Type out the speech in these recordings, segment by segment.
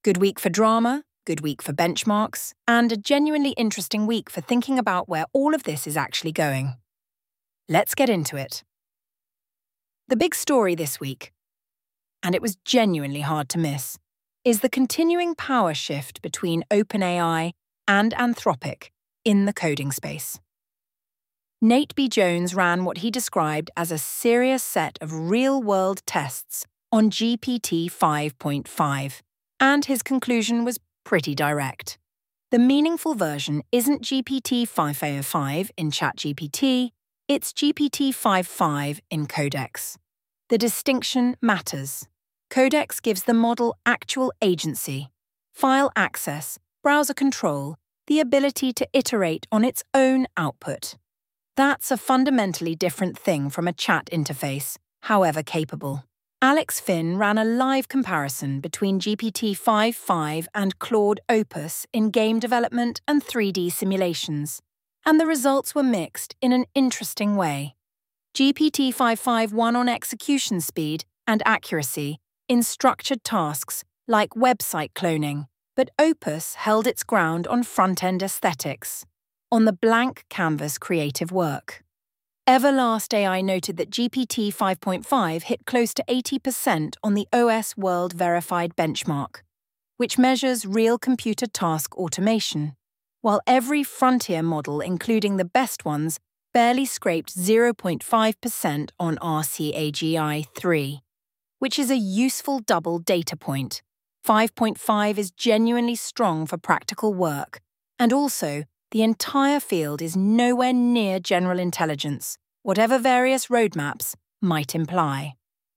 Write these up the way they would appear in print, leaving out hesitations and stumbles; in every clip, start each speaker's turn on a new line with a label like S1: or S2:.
S1: Good week for drama, good week for benchmarks, and a genuinely interesting week for thinking about where all of this is actually going. Let's get into it. The big story this week, and it was genuinely hard to miss, is the continuing power shift between OpenAI and Anthropic in the coding space. Nate B. Jones ran what he described as a serious set of real-world tests on GPT 5.5, and his conclusion was pretty direct. The meaningful version isn't GPT 5.5 in ChatGPT, it's GPT 5.5 in Codex. The distinction matters. Codex gives the model actual agency, file access, browser control, the ability to iterate on its own output. That's a fundamentally different thing from a chat interface, however capable. Alex Finn ran a live comparison between GPT 5.5 and Claude Opus in game development and 3D simulations, and the results were mixed in an interesting way. GPT 5.5 won on execution speed and accuracy in structured tasks like website cloning, but Opus held its ground on front-end aesthetics, on the blank canvas creative work. Everlast AI noted that GPT 5.5 hit close to 80% on the OS World Verified benchmark, which measures real computer task automation, while every frontier model, including the best ones, barely scraped 0.5% on RCAGI 3, which is a useful double data point. 5.5 is genuinely strong for practical work, and also, the entire field is nowhere near general intelligence, whatever various roadmaps might imply.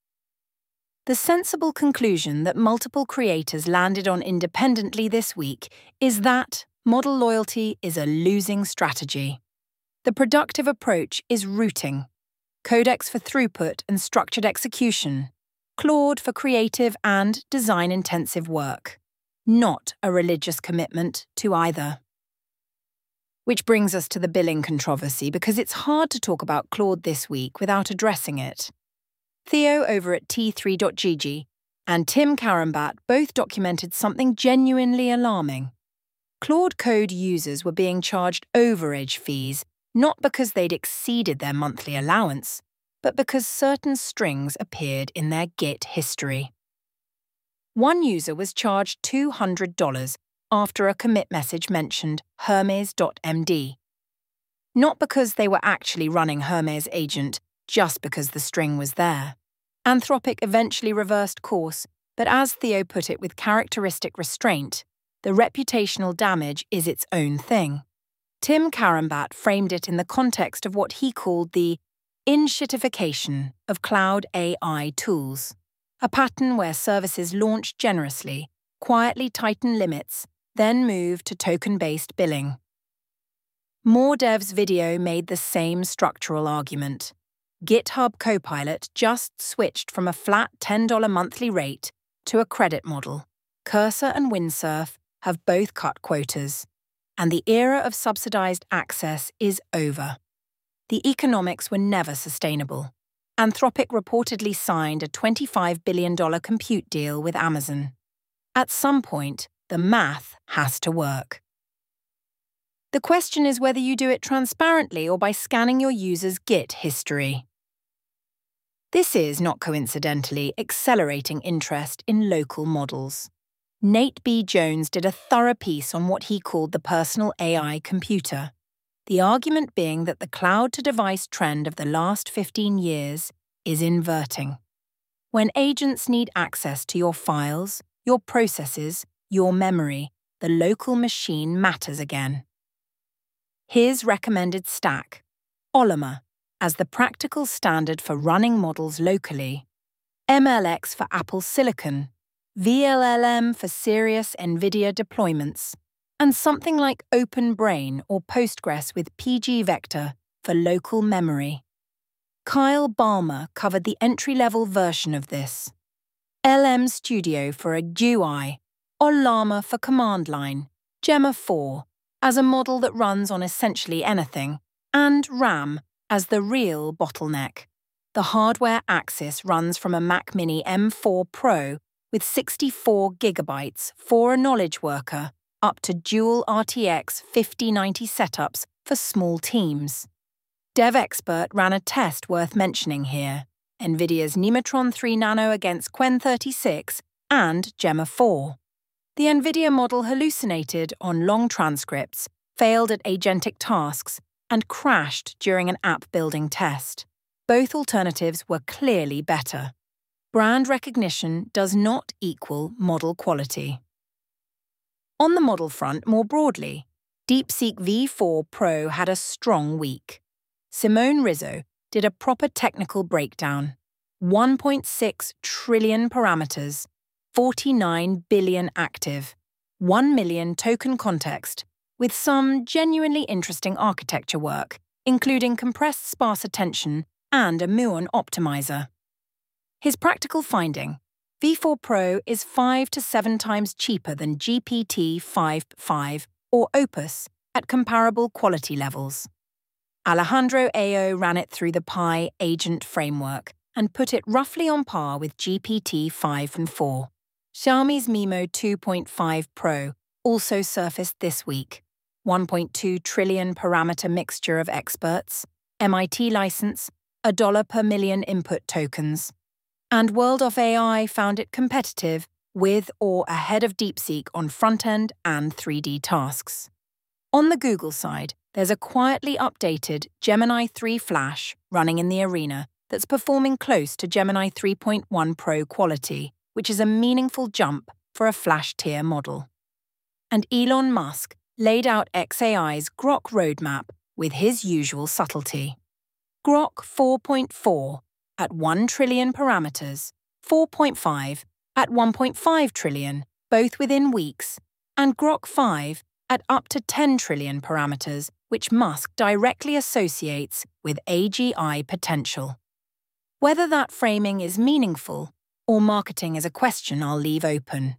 S1: The sensible conclusion that multiple creators landed on independently this week is that model loyalty is a losing strategy. The productive approach is routing, Codex for throughput and structured execution, Claude for creative and design-intensive work, not a religious commitment to either. Which brings us to the billing controversy, because it's hard to talk about Claude this week without addressing it. Theo over at T3.gg and Tim Carambat both documented something genuinely alarming. Claude Code users were being charged overage fees, not because they'd exceeded their monthly allowance, but because certain strings appeared in their Git history. One user was charged $200 after a commit message mentioned Hermes.md. Not because they were actually running Hermes Agent, just because the string was there. Anthropic eventually reversed course, but as Theo put it with characteristic restraint, the reputational damage is its own thing. Tim Carambat framed it in the context of what he called the in-shitification of cloud AI tools, a pattern where services launch generously, quietly tighten limits, then move to token-based billing. MoreDev's video made the same structural argument. GitHub Copilot just switched from a flat $10 monthly rate to a credit model. Cursor and Windsurf have both cut quotas, and the era of subsidized access is over. The economics were never sustainable. Anthropic reportedly signed a $25 billion compute deal with Amazon. At some point, the math has to work. The question is whether you do it transparently or by scanning your users' Git history. This is, not coincidentally, accelerating interest in local models. Nate B. Jones did a thorough piece on what he called the personal AI computer, the argument being that the cloud-to-device trend of the last 15 years is inverting. When agents need access to your files, your processes, your memory, the local machine matters again. His recommended stack, Ollama, as the practical standard for running models locally, MLX for Apple Silicon, VLLM for serious NVIDIA deployments, and something like OpenBrain or Postgres with pgvector for local memory. Kyle Balmer covered the entry-level version of this. LM Studio for a GUI, Ollama for command line, Gemma 4 as a model that runs on essentially anything, and RAM as the real bottleneck. The hardware axis runs from a Mac Mini M4 Pro with 64 gigabytes for a knowledge worker, up to dual RTX 5090 setups for small teams. DevExpert ran a test worth mentioning here: NVIDIA's Nematron 3 Nano against Qwen 36 and Gemma 4. The NVIDIA model hallucinated on long transcripts, failed at agentic tasks, and crashed during an app-building test. Both alternatives were clearly better. Brand recognition does not equal model quality. On the model front more broadly, DeepSeek V4 Pro had a strong week. Simone Rizzo did a proper technical breakdown. 1.6 trillion parameters, 49 billion active, 1 million token context, with some genuinely interesting architecture work, including compressed sparse attention and a muon optimizer. His practical finding: V4 Pro is 5 to 7 times cheaper than GPT-5.5 or Opus at comparable quality levels. Alejandro Ao ran it through the Pi agent framework and put it roughly on par with GPT-5 and 4. Xiaomi's MiMo 2.5 Pro also surfaced this week. 1.2 trillion parameter mixture of experts, MIT license, $1 per million input tokens. And World of AI found it competitive with or ahead of DeepSeek on front-end and 3D tasks. On the Google side, there's a quietly updated Gemini 3 Flash running in the arena that's performing close to Gemini 3.1 Pro quality, which is a meaningful jump for a Flash-tier model. And Elon Musk laid out xAI's Grok roadmap with his usual subtlety. Grok 4.4 at 1 trillion parameters, 4.5 at 1.5 trillion, both within weeks, and Grok 5 at up to 10 trillion parameters, which Musk directly associates with AGI potential. Whether that framing is meaningful or marketing is a question I'll leave open.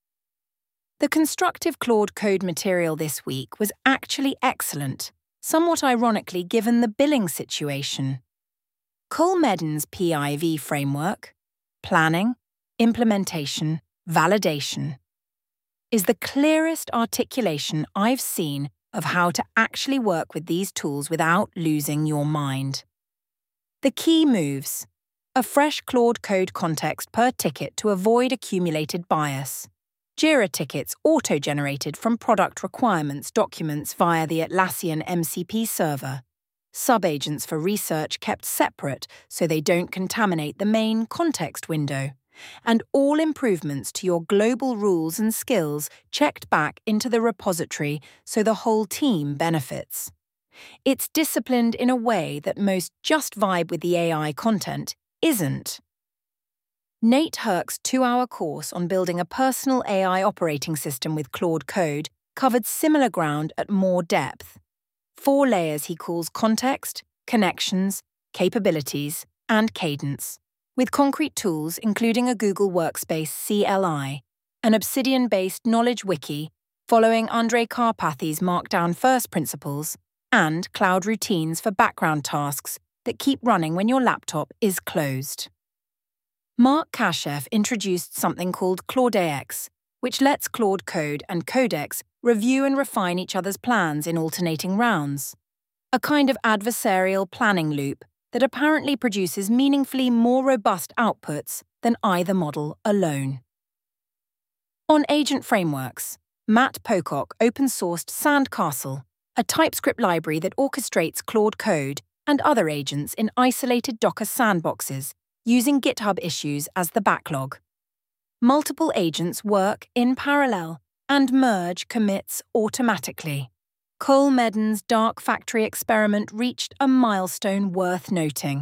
S1: The constructive Claude Code material this week was actually excellent, somewhat ironically given the billing situation. Cole Medden's PIV framework, planning, implementation, validation, is the clearest articulation I've seen of how to actually work with these tools without losing your mind. The key moves: a fresh Claude Code context per ticket to avoid accumulated bias, Jira tickets auto-generated from product requirements documents via the Atlassian MCP server, subagents for research kept separate so they don't contaminate the main context window, and all improvements to your global rules and skills checked back into the repository so the whole team benefits. It's disciplined in a way that most just vibe with the AI content isn't. Nate Herc's 2-hour course on building a personal AI operating system with Claude Code covered similar ground at more depth. 4 layers he calls context, connections, capabilities, and cadence, with concrete tools including a Google Workspace CLI, an Obsidian-based knowledge wiki following Andrei Karpathy's Markdown First principles, and cloud routines for background tasks that keep running when your laptop is closed. Mark Kashef introduced something called Claudex, which lets Claude Code and Codex review and refine each other's plans in alternating rounds, a kind of adversarial planning loop that apparently produces meaningfully more robust outputs than either model alone. On agent frameworks, Matt Pocock open-sourced Sandcastle, a TypeScript library that orchestrates Claude Code and other agents in isolated Docker sandboxes, using GitHub issues as the backlog. Multiple agents work in parallel and merge commits automatically. Cole Medden's Dark Factory experiment reached a milestone worth noting: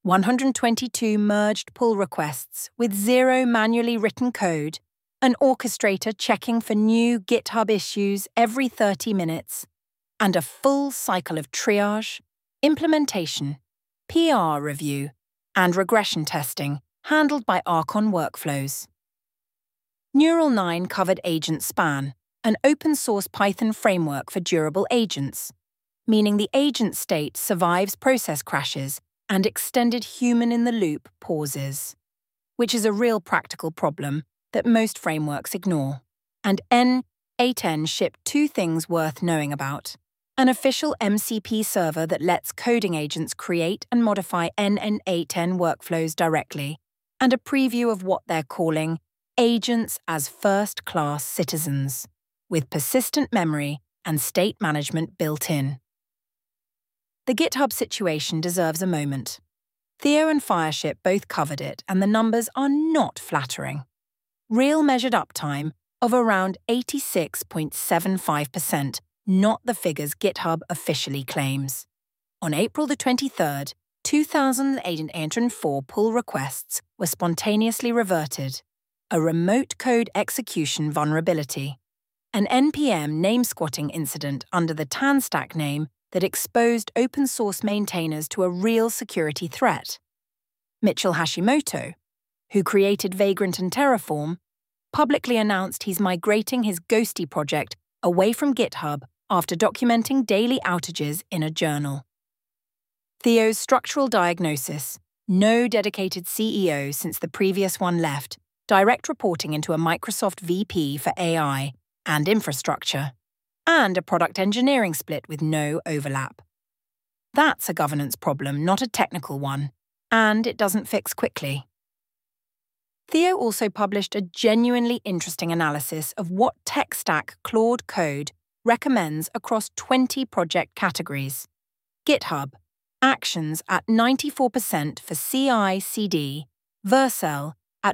S1: 122 merged pull requests with 0 manually written code, an orchestrator checking for new GitHub issues every 30 minutes, and a full cycle of triage, implementation, PR review, and regression testing handled by Archon Workflows. Neural 9 covered Agent Span, an open-source Python framework for durable agents, meaning the agent state survives process crashes and extended human-in-the-loop pauses, which is a real practical problem that most frameworks ignore. And N8N shipped two things worth knowing about: an official MCP server that lets coding agents create and modify N8N workflows directly, and a preview of what they're calling agents as first-class citizens, with persistent memory and state management built in. The GitHub situation deserves a moment. Theo and Fireship both covered it, and the numbers are not flattering. Real measured uptime of around 86.75%, not the figures GitHub officially claims. On April the 23rd, 2,804 pull requests were spontaneously reverted, a remote code execution vulnerability, an NPM name-squatting incident under the Tanstack name that exposed open-source maintainers to a real security threat. Mitchell Hashimoto, who created Vagrant and Terraform, publicly announced he's migrating his Ghosty project away from GitHub after documenting daily outages in a journal. Theo's structural diagnosis: no dedicated CEO since the previous one left, direct reporting into a Microsoft VP for AI and infrastructure, and a product engineering split with no overlap. That's a governance problem, not a technical one, and it doesn't fix quickly. Theo also published a genuinely interesting analysis of what tech stack Claude Code recommends across 20 project categories: GitHub, Actions at 94% for CI/CD, Vercel at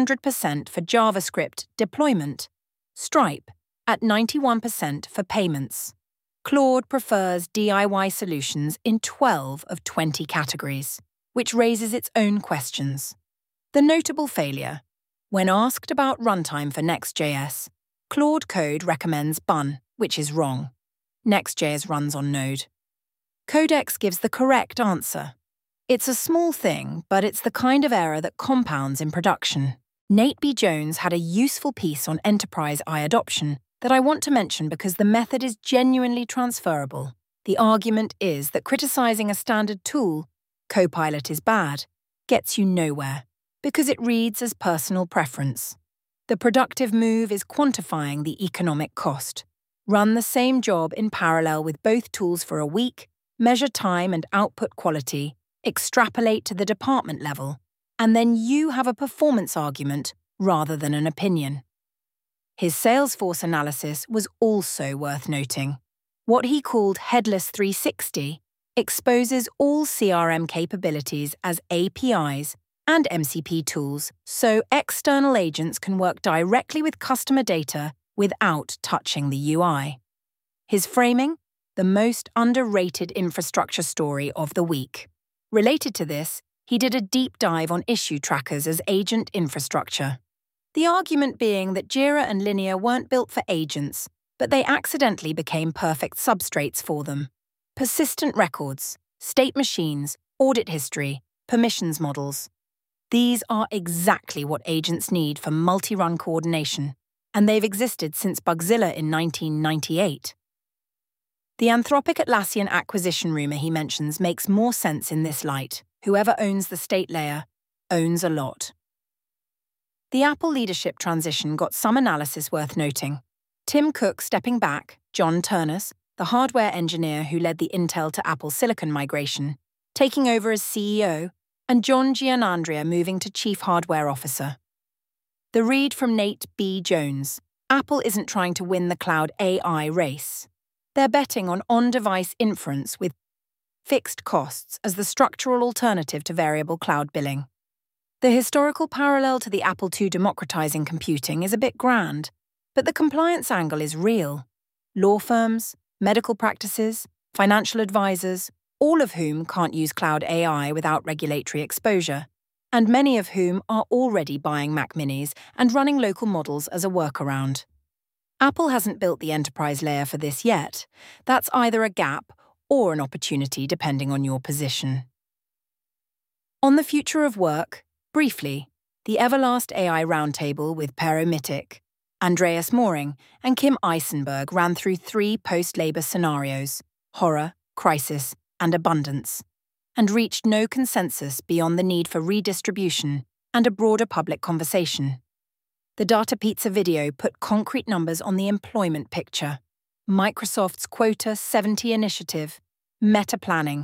S1: 100% for JavaScript deployment, Stripe at 91% for payments. Claude prefers DIY solutions in 12 of 20 categories, which raises its own questions. The notable failure: when asked about runtime for Next.js, Claude Code recommends Bun, which is wrong. Next.js runs on Node. Codex gives the correct answer. It's a small thing, but it's the kind of error that compounds in production. Nate B. Jones had a useful piece on enterprise adoption that I want to mention because the method is genuinely transferable. The argument is that criticizing a standard tool, Copilot is bad, gets you nowhere, because it reads as personal preference. The productive move is quantifying the economic cost. Run the same job in parallel with both tools for a week, measure time and output quality, extrapolate to the department level, and then you have a performance argument rather than an opinion. His Salesforce analysis was also worth noting. What he called Headless 360 exposes all CRM capabilities as APIs and MCP tools, so external agents can work directly with customer data without touching the UI. His framing: the most underrated infrastructure story of the week. Related to this, he did a deep dive on issue trackers as agent infrastructure. The argument being that Jira and Linear weren't built for agents, but they accidentally became perfect substrates for them. Persistent records, state machines, audit history, permissions models. These are exactly what agents need for multi-run coordination, and they've existed since Bugzilla in 1998. The Anthropic Atlassian acquisition rumor he mentions makes more sense in this light. Whoever owns the state layer owns a lot. The Apple leadership transition got some analysis worth noting. Tim Cook stepping back, John Ternus, the hardware engineer who led the Intel to Apple Silicon migration, taking over as CEO, and John Gianandrea moving to Chief Hardware Officer. The read from Nate B. Jones: Apple isn't trying to win the cloud AI race. They're betting on on-device inference with fixed costs as the structural alternative to variable cloud billing. The historical parallel to the Apple II democratizing computing is a bit grand, but the compliance angle is real. Law firms, medical practices, financial advisors, all of whom can't use cloud AI without regulatory exposure, and many of whom are already buying Mac Minis and running local models as a workaround. Apple hasn't built the enterprise layer for this yet. That's either a gap or an opportunity depending on your position. On the future of work, briefly, the Everlast AI Roundtable with Pero Mitic, Andreas Mooring, and Kim Eisenberg ran through 3 post-labor scenarios: horror, crisis, and abundance, and reached no consensus beyond the need for redistribution and a broader public conversation. The Data Pizza video put concrete numbers on the employment picture. Microsoft's Quota 70 initiative, Meta planning,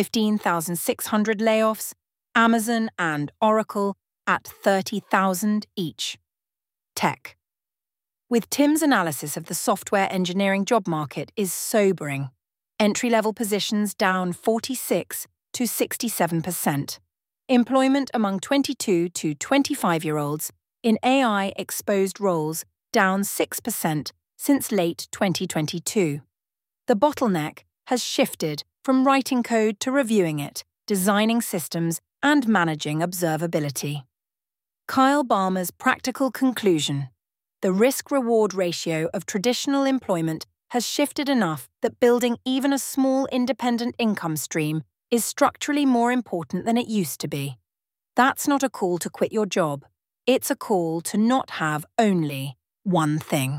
S1: 15,600 layoffs, Amazon and Oracle at 30,000 each. Tech. With Tim's analysis of the software engineering job market is sobering. Entry-level positions down 46 to 67%. Employment among 22 to 25-year-olds in AI-exposed roles down 6% since late 2022. The bottleneck has shifted from writing code to reviewing it, designing systems, and managing observability. Kyle Balmer's practical conclusion: the risk-reward ratio of traditional employment has shifted enough that building even a small independent income stream is structurally more important than it used to be. That's not a call to quit your job. It's a call to not have only one thing.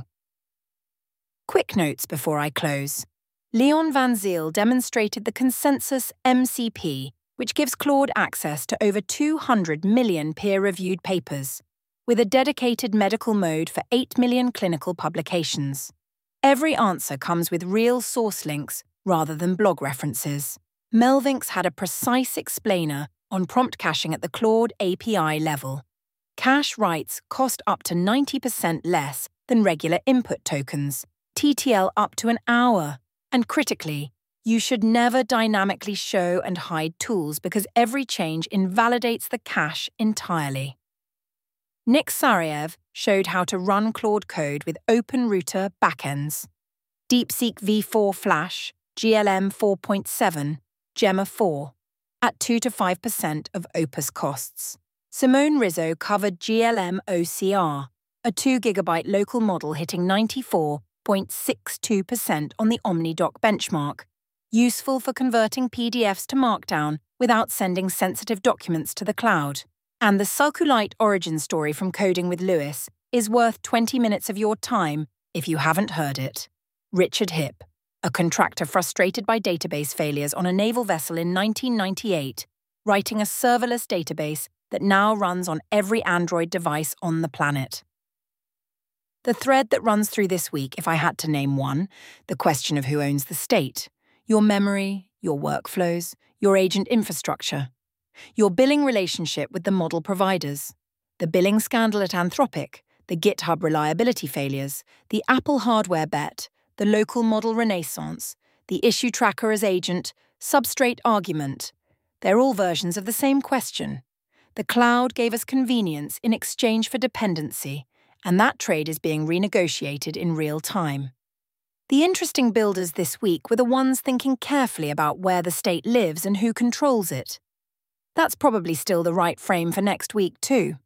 S1: Quick notes before I close. Leon Van Zyl demonstrated the Consensus MCP, which gives Claude access to over 200 million peer-reviewed papers, with a dedicated medical mode for 8 million clinical publications. Every answer comes with real source links rather than blog references. Melvinx had a precise explainer on prompt caching at the Claude API level. Cache writes cost up to 90% less than regular input tokens, TTL up to an hour, and critically, you should never dynamically show and hide tools because every change invalidates the cache entirely. Nick Sariev showed how to run Claude Code with OpenRouter backends. DeepSeek V4 Flash, GLM 4.7, Gemma 4, at 2 to 5% of Opus costs. Simone Rizzo covered GLM OCR, a 2 GB local model hitting 94.62% on the OmniDoc benchmark, useful for converting PDFs to Markdown without sending sensitive documents to the cloud. And the SQLite origin story from Coding with Lewis is worth 20 minutes of your time if you haven't heard it. Richard Hipp, a contractor frustrated by database failures on a naval vessel in 1998, writing a serverless database that now runs on every Android device on the planet. The thread that runs through this week, if I had to name one, the question of who owns the state, your memory, your workflows, your agent infrastructure, your billing relationship with the model providers, the billing scandal at Anthropic, the GitHub reliability failures, the Apple hardware bet, the local model renaissance, the issue tracker as agent, substrate argument. They're all versions of the same question. The cloud gave us convenience in exchange for dependency, and that trade is being renegotiated in real time. The interesting builders this week were the ones thinking carefully about where the state lives and who controls it. That's probably still the right frame for next week, too.